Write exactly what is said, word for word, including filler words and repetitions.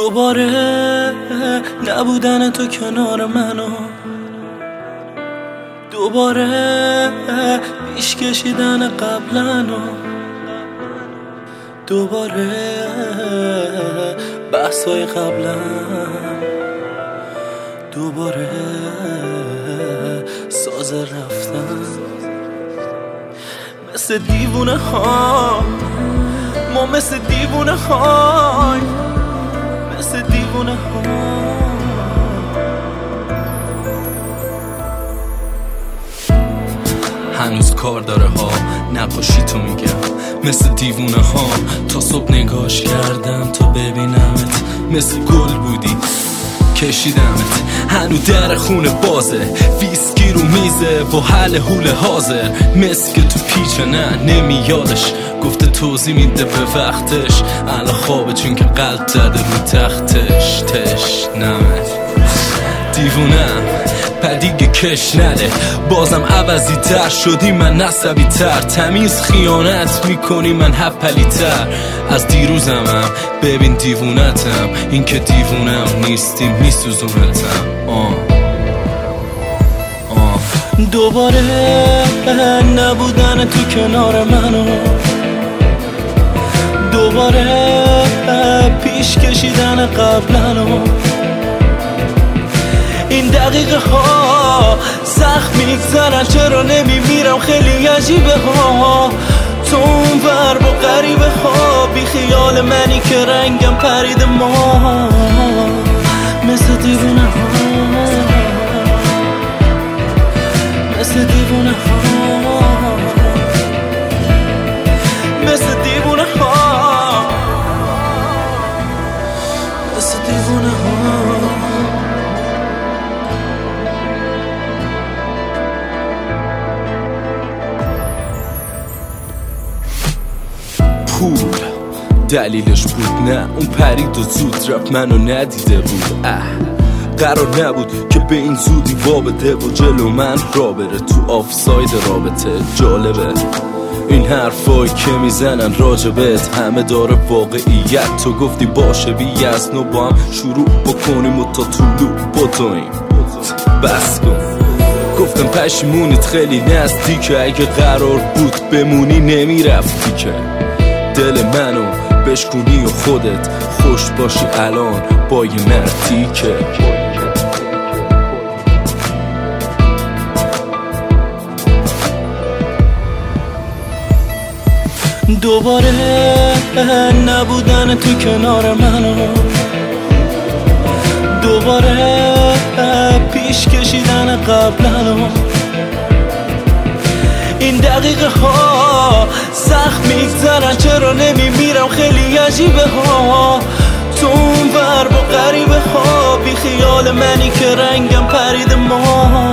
دوباره نبودن تو کنار منو، دوباره پیش کشیدن قبلنو، دوباره بحثای قبلن، دوباره ساز رفتن. مثل دیوونه ها ما، مثل دیوونه های، مثل دیوونه ها. هنوز کار داره ها، نقاشی تو میگم مثل دیوونه ها. تا صبح نگاش کردم تا ببینمت، مثل گل بودی کشیدمت. هنو در خونه بازه، ویسکی رو میزه با حل حول حاضر. مسک تو پیچه نه نمیادش، گفته توضیح میده به وقتش. الان خوابه چون که قلب زده رو تختش. تش نمت دیوونم پدیگه کش نده، بازم عوضی تر شدی من نسبی تر. تمیز خیانت میکنی من هپلی تر از دیروزمم. ببین دیوونتم، این که دیوونم نیستی میسوزونتم. آه آه دوباره نبودن تو کنار منو، دوباره پیش کشیدن قبلنو. این دقیقه ها سخت میگذرن، چرا نمیمیرم خیلی عجیبه ها. تو اون ور با غریبه ها، بی خیال منی که رنگم پرید ما. مثل دیوونه ها، مثل دیوونه ها، مثل دیوونه ها، مثل دیوونه ها. پول دلیلش بود نه، اون پرید و زود رفت منو ندیده بود. اه قرار نبود که به این زودی وابده و جلو من را بره تو آفساید رابطه. جالبه این حرفایی که میزنن راجبت همه داره واقعیت. تو گفتی باشه بی از نو با هم شروع بکنیم و تا طولو بتویم. بس کن گفتم پشیمونیت خیلی نزدیکه، اگه قرار بود بمونی نمیرفتی که. دل منو بشکونی و خودت خوش باشی الان با یه مردی که. دوباره نبودن تو کنار منو، دوباره پیش کشیدن قبلنو. این دقیقه ها سخت میگذرن، چرا نمیمیرم خیلی عجیبه ها. تو اون ور با غریبه ها، بی خیال منی که رنگم پرید ما.